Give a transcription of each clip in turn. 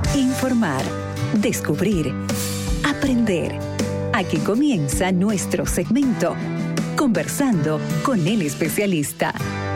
Informar, descubrir, aprender. Aquí comienza nuestro segmento, Conversando con el especialista.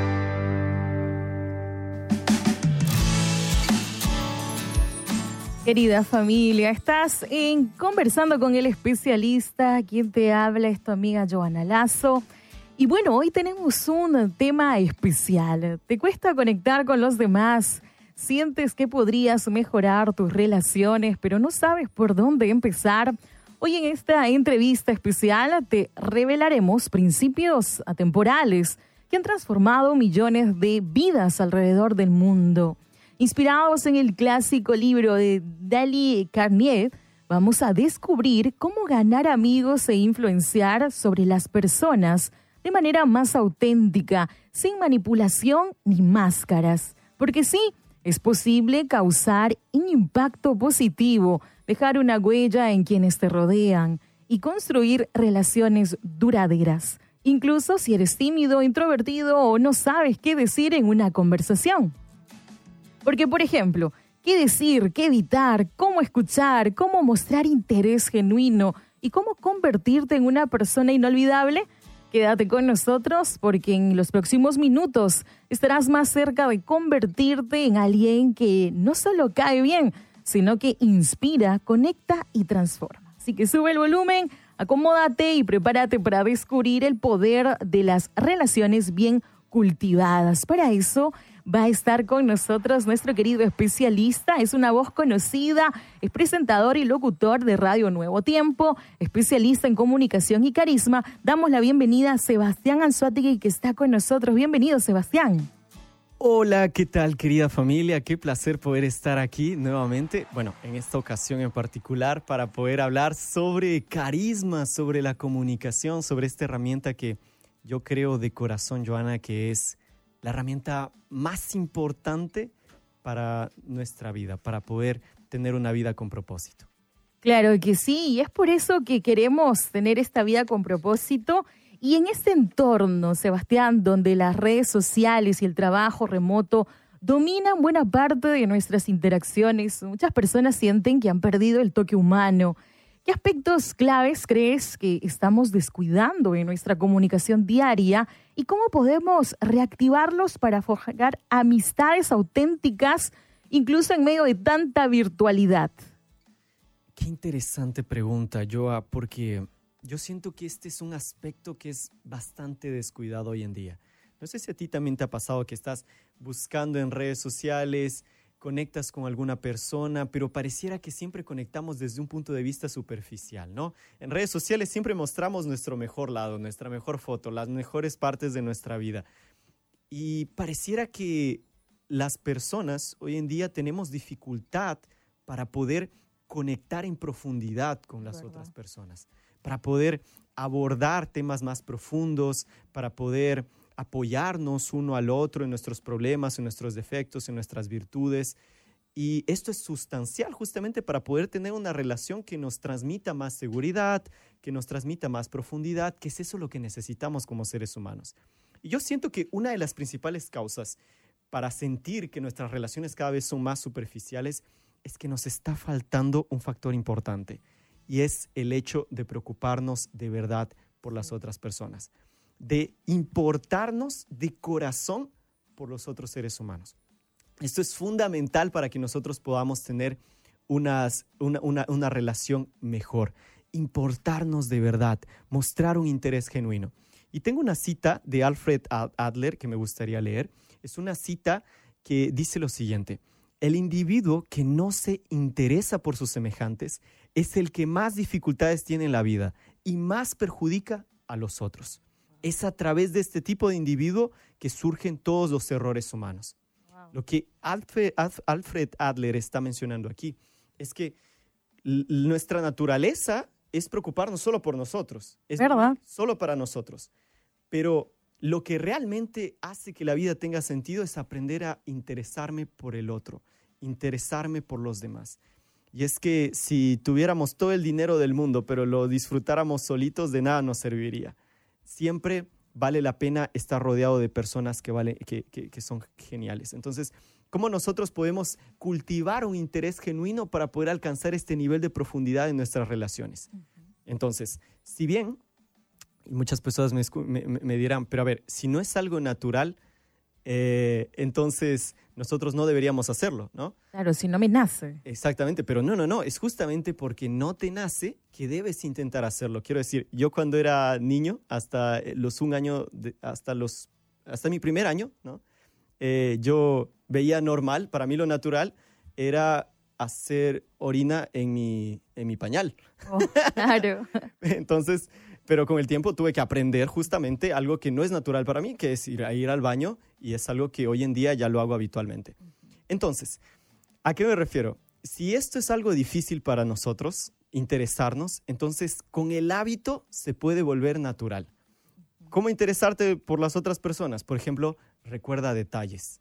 Querida familia, estás en Conversando con el especialista. Quien te habla es tu amiga Joana Lazo. Y bueno, hoy tenemos un tema especial. ¿Te cuesta conectar con los demás? ¿Sientes que podrías mejorar tus relaciones, pero no sabes por dónde empezar? Hoy en esta entrevista especial te revelaremos principios atemporales que han transformado millones de vidas alrededor del mundo. Inspirados en el clásico libro de Dale Carnegie, vamos a descubrir cómo ganar amigos e influenciar sobre las personas de manera más auténtica, sin manipulación ni máscaras. Porque sí, es posible causar un impacto positivo, dejar una huella en quienes te rodean y construir relaciones duraderas, incluso si eres tímido, introvertido o no sabes qué decir en una conversación. Porque, por ejemplo, qué decir, qué evitar, cómo escuchar, cómo mostrar interés genuino y cómo convertirte en una persona inolvidable. Quédate con nosotros porque en los próximos minutos estarás más cerca de convertirte en alguien que no solo cae bien, sino que inspira, conecta y transforma. Así que sube el volumen, acomódate y prepárate para descubrir el poder de las relaciones bien cultivadas. Para eso va a estar con nosotros nuestro querido especialista. Es una voz conocida, es presentador y locutor de Radio Nuevo Tiempo, especialista en comunicación y carisma. Damos la bienvenida a Sebastián Anzoátegui, que está con nosotros. Bienvenido, Sebastián. Hola, ¿qué tal, querida familia? Qué placer poder estar aquí nuevamente. Bueno, en esta ocasión en particular para poder hablar sobre carisma, sobre la comunicación, sobre esta herramienta que yo creo de corazón, Joana, que es la herramienta más importante para nuestra vida, para poder tener una vida con propósito. Claro que sí, y es por eso que queremos tener esta vida con propósito. Y en este entorno, Sebastián, donde las redes sociales y el trabajo remoto dominan buena parte de nuestras interacciones, muchas personas sienten que han perdido el toque humano. ¿Qué aspectos claves crees que estamos descuidando en nuestra comunicación diaria y cómo podemos reactivarlos para forjar amistades auténticas, incluso en medio de tanta virtualidad? Qué interesante pregunta, Joa, porque yo siento que este es un aspecto que es bastante descuidado hoy en día. No sé si a ti también te ha pasado que estás buscando en redes sociales, conectas con alguna persona, pero pareciera que siempre conectamos desde un punto de vista superficial, ¿no? En redes sociales siempre mostramos nuestro mejor lado, nuestra mejor foto, las mejores partes de nuestra vida. Y pareciera que las personas hoy en día tenemos dificultad para poder conectar en profundidad con las otras personas, para poder abordar temas más profundos, para poder apoyarnos uno al otro en nuestros problemas, en nuestros defectos, en nuestras virtudes. Y esto es sustancial justamente para poder tener una relación que nos transmita más seguridad, que nos transmita más profundidad, que es eso lo que necesitamos como seres humanos. Y yo siento que una de las principales causas para sentir que nuestras relaciones cada vez son más superficiales es que nos está faltando un factor importante, y es el hecho de preocuparnos de verdad por las otras personas, de importarnos de corazón por los otros seres humanos. Esto es fundamental para que nosotros podamos tener una relación mejor, importarnos de verdad, mostrar un interés genuino. Y tengo una cita de Alfred Adler que me gustaría leer. Es una cita que dice lo siguiente: el individuo que no se interesa por sus semejantes es el que más dificultades tiene en la vida y más perjudica a los otros. Es a través de este tipo de individuo que surgen todos los errores humanos. Wow. Lo que Alfred Adler está mencionando aquí es que nuestra naturaleza es preocuparnos solo por nosotros. Es ¿verdad? Solo para nosotros. Pero lo que realmente hace que la vida tenga sentido es aprender a interesarme por el otro, interesarme por los demás. Y es que si tuviéramos todo el dinero del mundo, pero lo disfrutáramos solitos, de nada nos serviría. Siempre vale la pena estar rodeado de personas que son geniales. Entonces, cómo nosotros podemos cultivar un interés genuino para poder alcanzar este nivel de profundidad en nuestras relaciones. Entonces, si bien, y muchas personas me dirán, pero a ver, si no es algo natural, entonces nosotros no deberíamos hacerlo, ¿no? Claro, si no me nace. Exactamente, pero no, es justamente porque no te nace que debes intentar hacerlo. Quiero decir, yo cuando era niño, hasta mi primer año, ¿no? Yo veía normal, para mí lo natural era hacer orina en mi pañal. Oh, claro. Entonces, pero con el tiempo tuve que aprender justamente algo que no es natural para mí, que es ir al baño, y es algo que hoy en día ya lo hago habitualmente. Entonces, ¿a qué me refiero? Si esto es algo difícil para nosotros, interesarnos, entonces con el hábito se puede volver natural. ¿Cómo interesarte por las otras personas? Por ejemplo, recuerda detalles.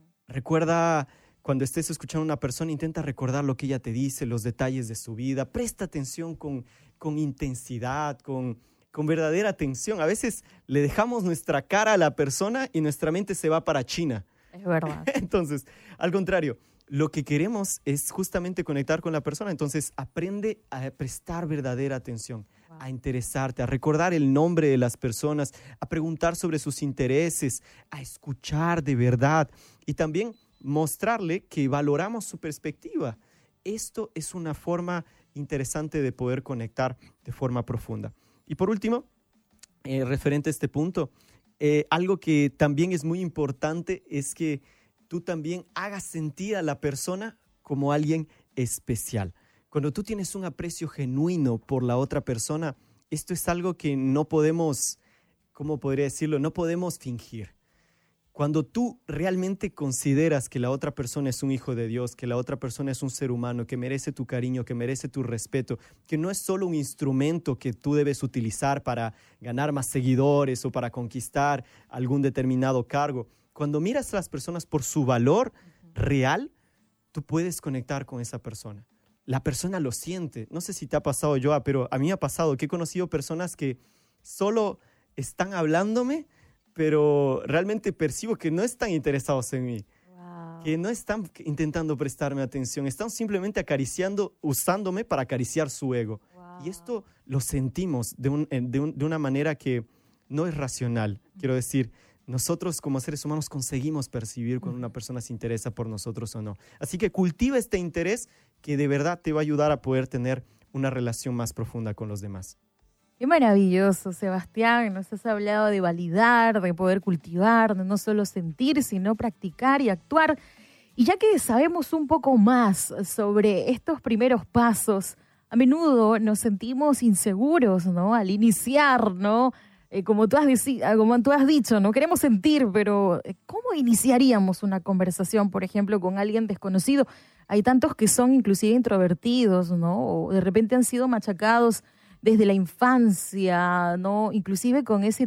Recuerda, cuando estés escuchando a una persona, intenta recordar lo que ella te dice, los detalles de su vida. Presta atención con intensidad, con verdadera atención. A veces le dejamos nuestra cara a la persona y nuestra mente se va para China. Es verdad. Entonces, al contrario, lo que queremos es justamente conectar con la persona. Entonces, aprende a prestar verdadera atención, a interesarte, a recordar el nombre de las personas, a preguntar sobre sus intereses, a escuchar de verdad y también mostrarle que valoramos su perspectiva. Esto es una forma interesante de poder conectar de forma profunda. Y por último, referente a este punto, algo que también es muy importante es que tú también hagas sentir a la persona como alguien especial. Cuando tú tienes un aprecio genuino por la otra persona, esto es algo que no podemos, ¿cómo podría decirlo? No podemos fingir. Cuando tú realmente consideras que la otra persona es un hijo de Dios, que la otra persona es un ser humano, que merece tu cariño, que merece tu respeto, que no es solo un instrumento que tú debes utilizar para ganar más seguidores o para conquistar algún determinado cargo. Cuando miras a las personas por su valor real, tú puedes conectar con esa persona. La persona lo siente. No sé si te ha pasado, Joa, pero a mí me ha pasado que he conocido personas que solo están hablándome, pero realmente percibo que no están interesados en mí, que no están intentando prestarme atención, están simplemente usándome para acariciar su ego. Y esto lo sentimos de una manera que no es racional. Quiero decir, nosotros como seres humanos conseguimos percibir cuando una persona se interesa por nosotros o no. Así que cultiva este interés que de verdad te va a ayudar a poder tener una relación más profunda con los demás. Qué maravilloso, Sebastián. Nos has hablado de validar, de poder cultivar, de no solo sentir, sino practicar y actuar. Y ya que sabemos un poco más sobre estos primeros pasos, a menudo nos sentimos inseguros, ¿no? Al iniciar, ¿no? Como tú has dicho, no queremos sentir, pero ¿cómo iniciaríamos una conversación, por ejemplo, con alguien desconocido? Hay tantos que son inclusive introvertidos, ¿no? O de repente han sido machacados desde la infancia, ¿no? Inclusive con esta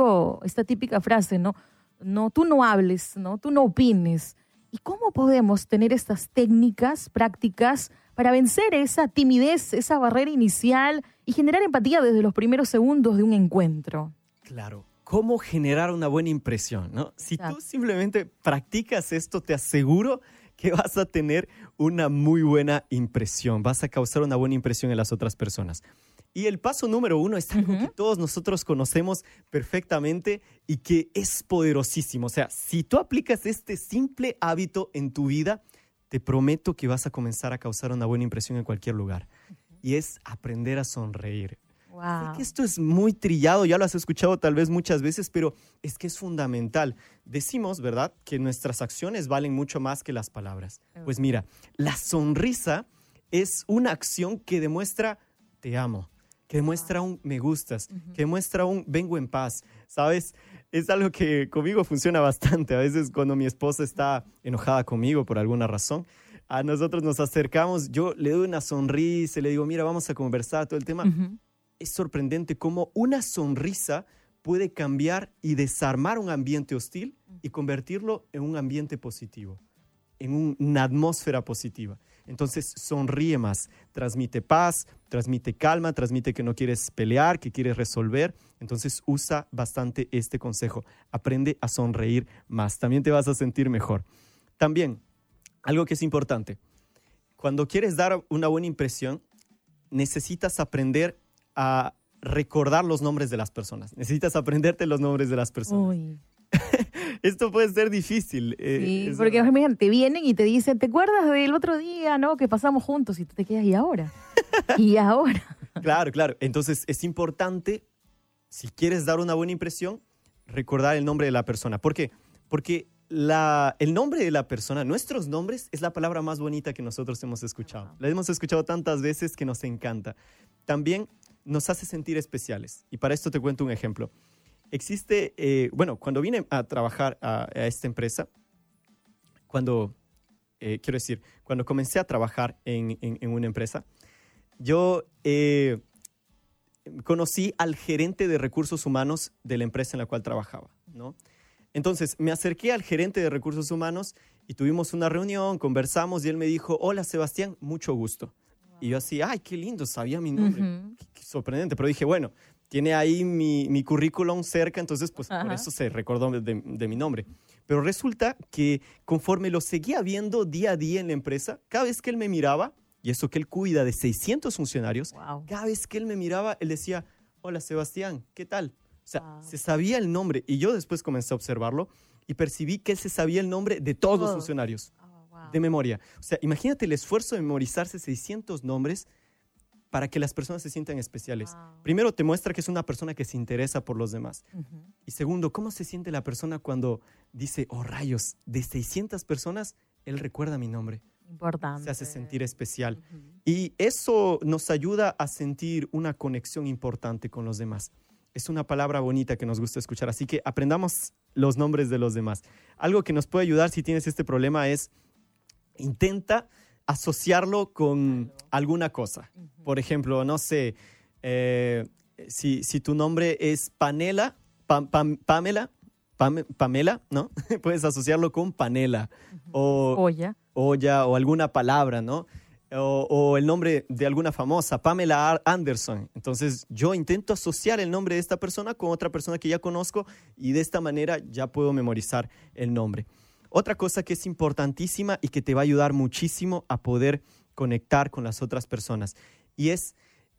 típica frase, ¿no? No, tú no hables, ¿no? Tú no opines. ¿Y cómo podemos tener estas técnicas prácticas para vencer esa timidez, esa barrera inicial y generar empatía desde los primeros segundos de un encuentro? Claro, ¿cómo generar una buena impresión, ¿no? Si tú simplemente practicas esto, te aseguro que vas a tener una muy buena impresión, vas a causar una buena impresión en las otras personas. Y el paso número 1 es algo que todos nosotros conocemos perfectamente y que es poderosísimo. O sea, si tú aplicas este simple hábito en tu vida, te prometo que vas a comenzar a causar una buena impresión en cualquier lugar. Y es aprender a sonreír. Sé que esto es muy trillado, ya lo has escuchado tal vez muchas veces, pero es que es fundamental. Decimos, ¿verdad?, que nuestras acciones valen mucho más que las palabras. Pues mira, la sonrisa es una acción que demuestra te amo, que demuestra un me gustas, que demuestra un vengo en paz, ¿sabes? Es algo que conmigo funciona bastante. A veces cuando mi esposa está enojada conmigo por alguna razón, a nosotros nos acercamos, yo le doy una sonrisa, le digo, mira, vamos a conversar, todo el tema. Es sorprendente cómo una sonrisa puede cambiar y desarmar un ambiente hostil y convertirlo en un ambiente positivo, en una atmósfera positiva. Entonces sonríe más, transmite paz, transmite calma, transmite que no quieres pelear, que quieres resolver. Entonces usa bastante este consejo. Aprende a sonreír más, también te vas a sentir mejor. También algo que es importante. Cuando quieres dar una buena impresión, necesitas aprender a recordar los nombres de las personas. Necesitas aprenderte los nombres de las personas. Uy. Esto puede ser difícil. Sí, porque imagínate, te vienen y te dicen, ¿te acuerdas del otro día, no, que pasamos juntos? Y tú te quedas, ¿y ahora? ¿Y ahora? Claro, claro. Entonces es importante, si quieres dar una buena impresión, recordar el nombre de la persona. ¿Por qué? Porque el nombre de la persona, nuestros nombres, es la palabra más bonita que nosotros hemos escuchado. La hemos escuchado tantas veces que nos encanta. También nos hace sentir especiales. Y para esto te cuento un ejemplo. Existe, cuando vine a trabajar a esta empresa, cuando comencé a trabajar en una empresa, yo conocí al gerente de recursos humanos de la empresa en la cual trabajaba, ¿no? Entonces, me acerqué al gerente de recursos humanos y tuvimos una reunión, conversamos y él me dijo, hola Sebastián, mucho gusto. Wow. Y yo así, ay, qué lindo, sabía mi nombre. Qué sorprendente, pero dije, bueno, tiene ahí mi currículum cerca, entonces pues por eso se recordó de mi nombre. Pero resulta que conforme lo seguía viendo día a día en la empresa, cada vez que él me miraba, y eso que él cuida de 600 funcionarios, wow. Cada vez que él me miraba, él decía, hola Sebastián, ¿qué tal? O sea, wow. Se sabía el nombre. Y yo después comencé a observarlo y percibí que él se sabía el nombre de todos los funcionarios, wow. De memoria. O sea, imagínate el esfuerzo de memorizarse 600 nombres para que las personas se sientan especiales. Wow. Primero, te muestra que es una persona que se interesa por los demás. Y segundo, ¿cómo se siente la persona cuando dice, oh rayos, de 600 personas, él recuerda mi nombre? Importante. Se hace sentir especial. Y eso nos ayuda a sentir una conexión importante con los demás. Es una palabra bonita que nos gusta escuchar. Así que aprendamos los nombres de los demás. Algo que nos puede ayudar si tienes este problema es intenta asociarlo con alguna cosa. Por ejemplo, no sé, si tu nombre es Pamela, ¿no? Puedes asociarlo con panela o olla o alguna palabra, ¿no? O el nombre de alguna famosa, Pamela Anderson. Entonces yo intento asociar el nombre de esta persona con otra persona que ya conozco y de esta manera ya puedo memorizar el nombre. Otra cosa que es importantísima y que te va a ayudar muchísimo a poder conectar con las otras personas y es,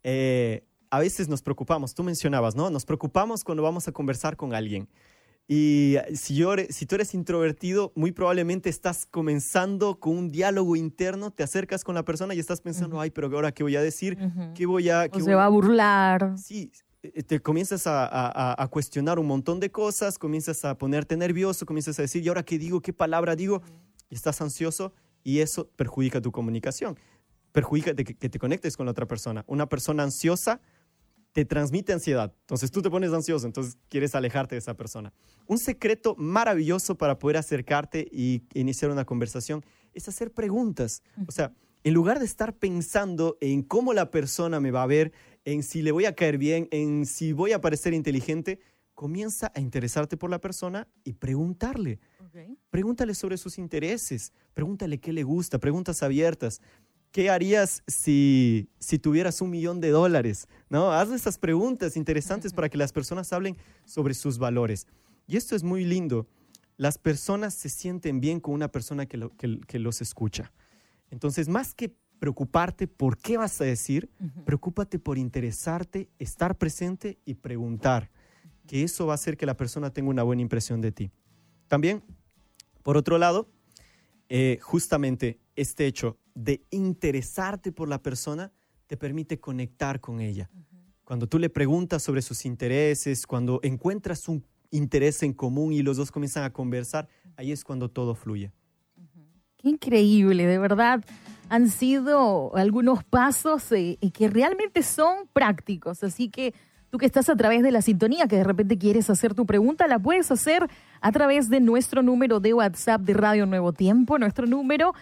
a veces nos preocupamos, tú mencionabas, ¿no? Nos preocupamos cuando vamos a conversar con alguien. Y si tú eres introvertido, muy probablemente estás comenzando con un diálogo interno, te acercas con la persona y estás pensando, ay, pero ahora ¿qué voy a decir? Se va a burlar. Sí, te comienzas a cuestionar un montón de cosas, comienzas a ponerte nervioso, comienzas a decir, ¿y ahora qué digo? ¿Qué palabra digo? Y estás ansioso y eso perjudica tu comunicación, perjudica que te conectes con la otra persona. Una persona ansiosa te transmite ansiedad. Entonces tú te pones ansioso, entonces quieres alejarte de esa persona. Un secreto maravilloso para poder acercarte y iniciar una conversación es hacer preguntas. O sea, en lugar de estar pensando en cómo la persona me va a ver, en si le voy a caer bien, en si voy a parecer inteligente, comienza a interesarte por la persona y preguntarle. Okay. Pregúntale sobre sus intereses, pregúntale qué le gusta, preguntas abiertas. ¿Qué harías si tuvieras $1 millón? ¿No? Haz esas preguntas interesantes para que las personas hablen sobre sus valores. Y esto es muy lindo. Las personas se sienten bien con una persona que los escucha. Entonces, más que preocuparte por qué vas a decir, preocúpate por interesarte, estar presente y preguntar. Que eso va a hacer que la persona tenga una buena impresión de ti. También, por otro lado, justamente este hecho de interesarte por la persona te permite conectar con ella. Cuando tú le preguntas sobre sus intereses, cuando encuentras un interés en común y los dos comienzan a conversar, ahí es cuando todo fluye. Qué increíble, de verdad. Han sido algunos pasos que realmente son prácticos, así que tú que estás a través de la sintonía, que de repente quieres hacer tu pregunta, la puedes hacer a través de nuestro número de WhatsApp de Radio Nuevo Tiempo, nuestro número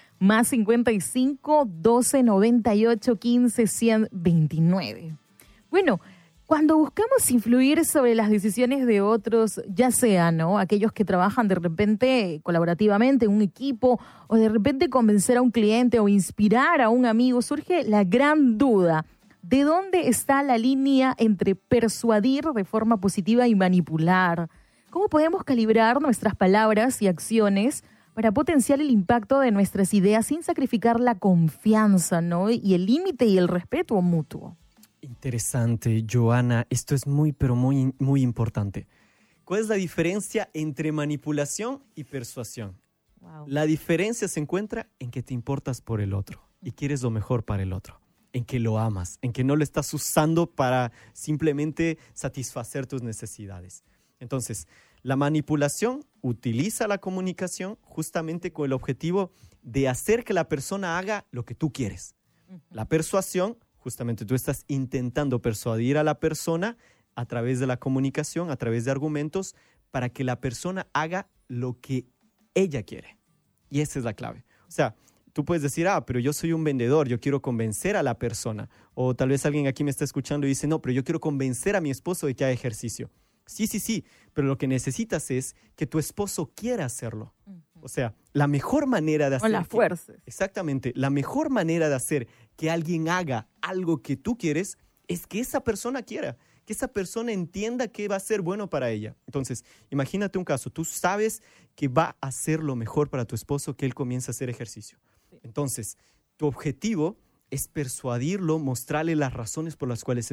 +55 12 98 15 129. Bueno, cuando buscamos influir sobre las decisiones de otros, ya sea, ¿no?, aquellos que trabajan de repente colaborativamente en un equipo o de repente convencer a un cliente o inspirar a un amigo, surge la gran duda. ¿De dónde está la línea entre persuadir de forma positiva y manipular? ¿Cómo podemos calibrar nuestras palabras y acciones para potenciar el impacto de nuestras ideas sin sacrificar la confianza, ¿no? Y el límite y el respeto mutuo. Interesante, Joana. Esto es muy, pero muy, muy importante. ¿Cuál es la diferencia entre manipulación y persuasión? Wow. La diferencia se encuentra en que te importas por el otro y quieres lo mejor para el otro, en que lo amas, en que no lo estás usando para simplemente satisfacer tus necesidades. Entonces, la manipulación utiliza la comunicación justamente con el objetivo de hacer que la persona haga lo que tú quieres. La persuasión, justamente tú estás intentando persuadir a la persona a través de la comunicación, a través de argumentos, para que la persona haga lo que ella quiere. Y esa es la clave. O sea, tú puedes decir, pero yo soy un vendedor, yo quiero convencer a la persona. O tal vez alguien aquí me está escuchando y dice, no, pero yo quiero convencer a mi esposo de que haga ejercicio. Sí, pero lo que necesitas es que tu esposo quiera hacerlo. O sea, la mejor manera de hacer... Con la fuerza. Exactamente. La mejor manera de hacer que alguien haga algo que tú quieres es que esa persona quiera, que esa persona entienda que va a ser bueno para ella. Entonces, imagínate un caso. Tú sabes que va a ser lo mejor para tu esposo que él comience a hacer ejercicio. Entonces, tu objetivo es persuadirlo, mostrarle las razones por las cuales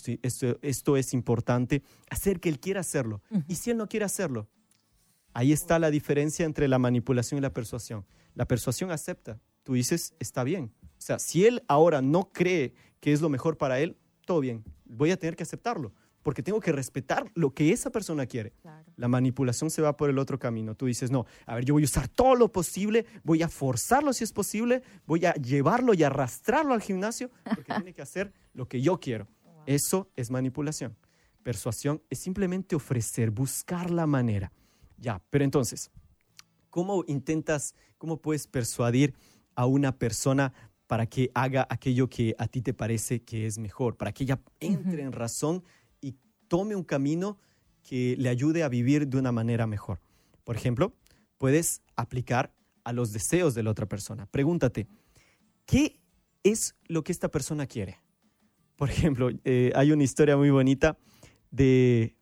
esto es importante, hacer que él quiera hacerlo. Y si él no quiere hacerlo, ahí está la diferencia entre la manipulación y la persuasión. La persuasión acepta. Tú dices, está bien. O sea, si él ahora no cree que es lo mejor para él, todo bien. Voy a tener que aceptarlo, porque tengo que respetar lo que esa persona quiere. Claro. La manipulación se va por el otro camino. Tú dices, no, a ver, yo voy a usar todo lo posible, voy a forzarlo si es posible, voy a llevarlo y arrastrarlo al gimnasio, porque tiene que hacer lo que yo quiero. Wow. Eso es manipulación. Persuasión es simplemente ofrecer, buscar la manera. Ya, pero entonces, ¿cómo puedes persuadir a una persona para que haga aquello que a ti te parece que es mejor? Para que ella entre en razón y tome un camino que le ayude a vivir de una manera mejor. Por ejemplo, puedes aplicar a los deseos de la otra persona. Pregúntate, ¿qué es lo que esta persona quiere? Por ejemplo, hay una historia muy bonita de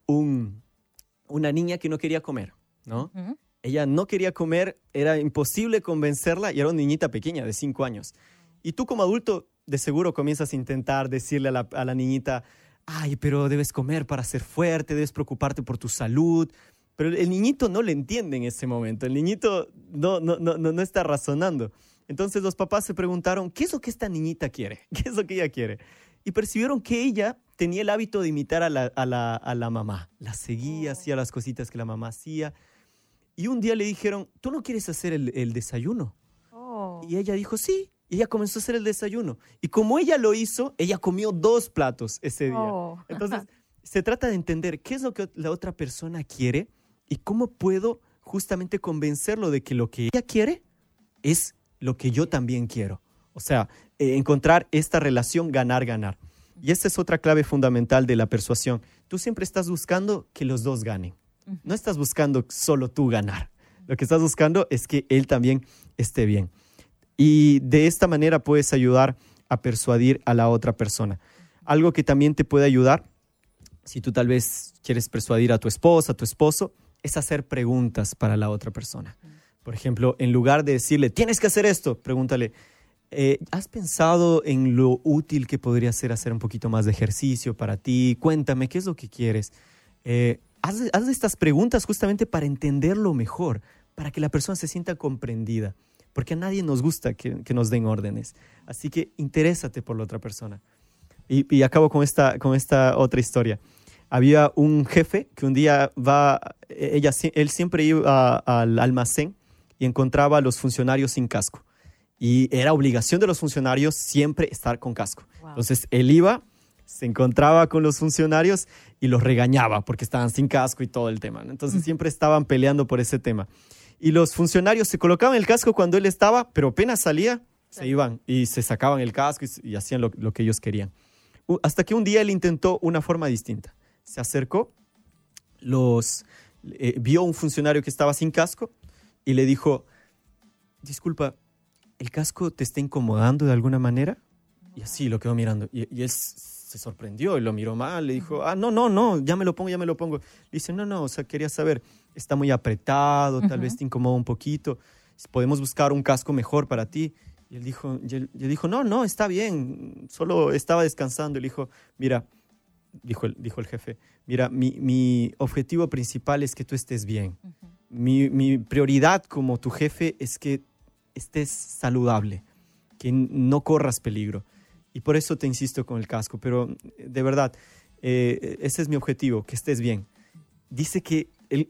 una niña que no quería comer, ¿no? Uh-huh. Ella no quería comer, era imposible convencerla y era una niñita pequeña de 5 años. Y tú como adulto de seguro comienzas a intentar decirle a la niñita, ay, pero debes comer para ser fuerte, debes preocuparte por tu salud. Pero el niñito no le entiende en ese momento, el niñito no está razonando. Entonces los papás se preguntaron, ¿qué es lo que esta niñita quiere? ¿Qué es lo que ella quiere? Y percibieron que ella tenía el hábito de imitar a la mamá. La seguía, hacía las cositas que la mamá hacía. Y un día le dijeron, ¿tú no quieres hacer el desayuno? Y ella dijo, sí. Y ella comenzó a hacer el desayuno. Y como ella lo hizo, ella comió 2 platos ese día. Entonces, se trata de entender qué es lo que la otra persona quiere y cómo puedo justamente convencerlo de que lo que ella quiere es lo que yo también quiero. O sea, encontrar esta relación ganar-ganar. Y esta es otra clave fundamental de la persuasión. Tú siempre estás buscando que los dos ganen. No estás buscando solo tú ganar. Lo que estás buscando es que él también esté bien. Y de esta manera puedes ayudar a persuadir a la otra persona. Algo que también te puede ayudar, si tú tal vez quieres persuadir a tu esposa, a tu esposo, es hacer preguntas para la otra persona. Por ejemplo, en lugar de decirle, tienes que hacer esto, pregúntale, ¿has pensado en lo útil que podría ser hacer un poquito más de ejercicio para ti? Cuéntame, ¿qué es lo que quieres? Haz estas preguntas justamente para entenderlo mejor, para que la persona se sienta comprendida. Porque a nadie nos gusta que nos den órdenes. Así que interésate por la otra persona. Y acabo con esta otra historia. Había un jefe que un día él siempre iba al almacén y encontraba a los funcionarios sin casco. Y era obligación de los funcionarios siempre estar con casco. Wow. Entonces él iba, se encontraba con los funcionarios y los regañaba porque estaban sin casco y todo el tema, ¿no? Entonces siempre estaban peleando por ese tema. Y los funcionarios se colocaban el casco cuando él estaba, pero apenas salía, se iban y se sacaban el casco y hacían lo que ellos querían. Hasta que un día él intentó una forma distinta. Se acercó, vio un funcionario que estaba sin casco y le dijo, disculpa, ¿el casco te está incomodando de alguna manera? Y así lo quedó mirando. Y él se sorprendió y lo miró mal. Le dijo, no, ya me lo pongo. Le dice, no, o sea, quería saber, está muy apretado, tal vez te incomoda un poquito. podemos buscar un casco mejor para ti. Y él dijo, no, está bien, solo estaba descansando. Él dijo, mira, dijo el jefe, mira, mi objetivo principal es que tú estés bien. Uh-huh. Mi prioridad como tu jefe es que estés saludable, que no corras peligro. Y por eso te insisto con el casco. Pero de verdad, ese es mi objetivo, que estés bien. Dice que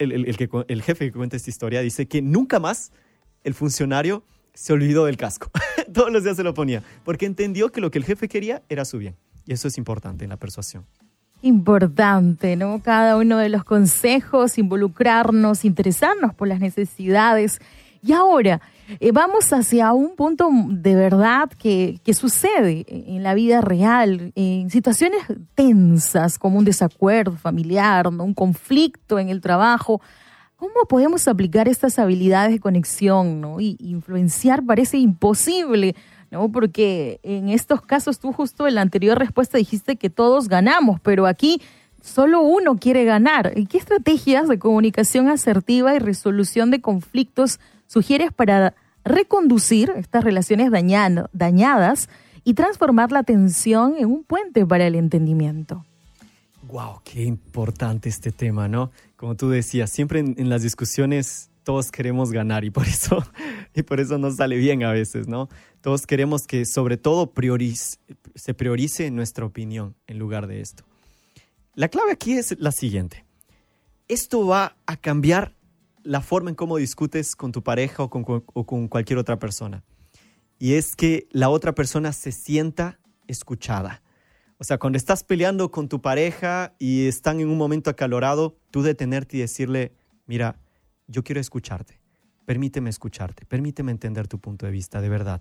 el jefe que cuenta esta historia dice que nunca más el funcionario se olvidó del casco. Todos los días se lo ponía, porque entendió que lo que el jefe quería era su bien. Y eso es importante en la persuasión. Importante, ¿no? Cada uno de los consejos, involucrarnos, interesarnos por las necesidades. Y ahora, vamos hacia un punto de verdad que sucede en la vida real, en situaciones tensas como un desacuerdo familiar, ¿no? Un conflicto en el trabajo. ¿Cómo podemos aplicar estas habilidades de conexión, ¿no? Y influenciar parece imposible, ¿no? Porque en estos casos tú justo en la anterior respuesta dijiste que todos ganamos, pero aquí solo uno quiere ganar. ¿Y qué estrategias de comunicación asertiva y resolución de conflictos sugieres para reconducir estas relaciones dañadas y transformar la tensión en un puente para el entendimiento? ¡Wow! Qué importante este tema, ¿no? Como tú decías, siempre en las discusiones todos queremos ganar y por eso nos sale bien a veces, ¿no? Todos queremos que sobre todo se priorice nuestra opinión en lugar de esto. La clave aquí es la siguiente. Esto va a cambiar la forma en cómo discutes con tu pareja o con cualquier otra persona. Y es que la otra persona se sienta escuchada. O sea, cuando estás peleando con tu pareja y están en un momento acalorado, tú detenerte y decirle, mira, yo quiero escucharte, permíteme entender tu punto de vista, de verdad.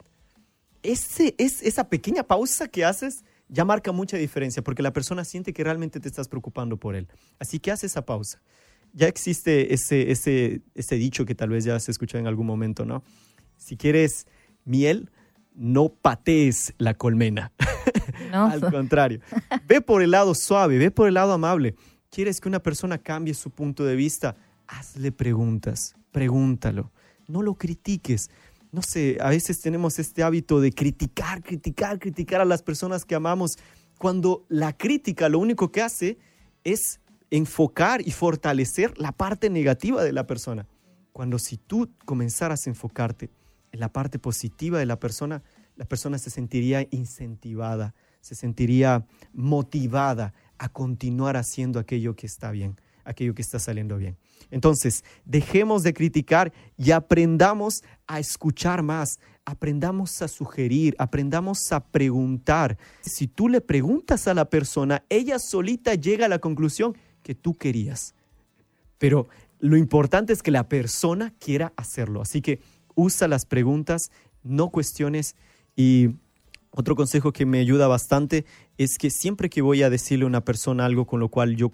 Esa pequeña pausa que haces ya marca mucha diferencia porque la persona siente que realmente te estás preocupando por él. Así que haz esa pausa. Ya existe ese dicho que tal vez ya has escuchado en algún momento, ¿no? Si quieres miel, no patees la colmena. No. Al contrario, ve por el lado suave, ve por el lado amable. ¿Quieres que una persona cambie su punto de vista? Hazle preguntas, pregúntalo. No lo critiques. No sé, a veces tenemos este hábito de criticar a las personas que amamos, cuando la crítica lo único que hace es enfocar y fortalecer la parte negativa de la persona. Cuando si tú comenzaras a enfocarte en la parte positiva de la persona se sentiría incentivada, se sentiría motivada a continuar haciendo aquello que está bien, aquello que está saliendo bien. Entonces, dejemos de criticar y aprendamos a escuchar más, aprendamos a sugerir, aprendamos a preguntar. Si tú le preguntas a la persona, ella solita llega a la conclusión que tú querías. Pero lo importante es que la persona quiera hacerlo. Así que usa las preguntas, no cuestiones. Y otro consejo que me ayuda bastante es que siempre que voy a decirle a una persona algo con lo cual yo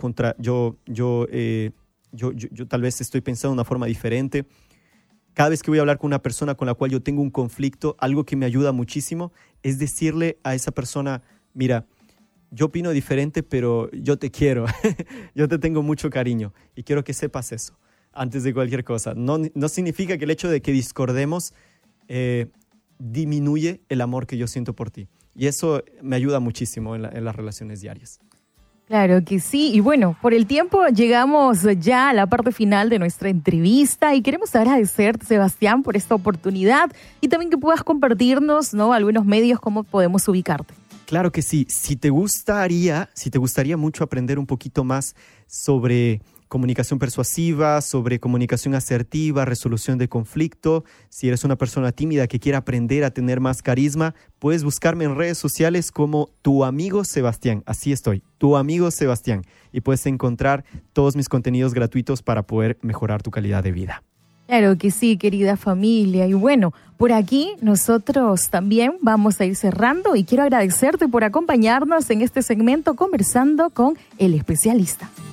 tal vez estoy pensando de una forma diferente, cada vez que voy a hablar con una persona con la cual yo tengo un conflicto, algo que me ayuda muchísimo es decirle a esa persona, mira, yo opino diferente, pero yo te quiero, yo te tengo mucho cariño y quiero que sepas eso antes de cualquier cosa. No significa que el hecho de que discordemos disminuye el amor que yo siento por ti. Y eso me ayuda muchísimo en las relaciones diarias. Claro que sí. Y bueno, por el tiempo llegamos ya a la parte final de nuestra entrevista y queremos agradecerte, Sebastián, por esta oportunidad y también que puedas compartirnos, ¿no?, algunos medios, cómo podemos ubicarte. Claro que sí. Si te gustaría mucho aprender un poquito más sobre comunicación persuasiva, sobre comunicación asertiva, resolución de conflicto, si eres una persona tímida que quiere aprender a tener más carisma, puedes buscarme en redes sociales como Tu Amigo Sebastián. Así estoy, Tu Amigo Sebastián. Y puedes encontrar todos mis contenidos gratuitos para poder mejorar tu calidad de vida. Claro que sí, querida familia. Y bueno, por aquí nosotros también vamos a ir cerrando y quiero agradecerte por acompañarnos en este segmento Conversando con el Especialista.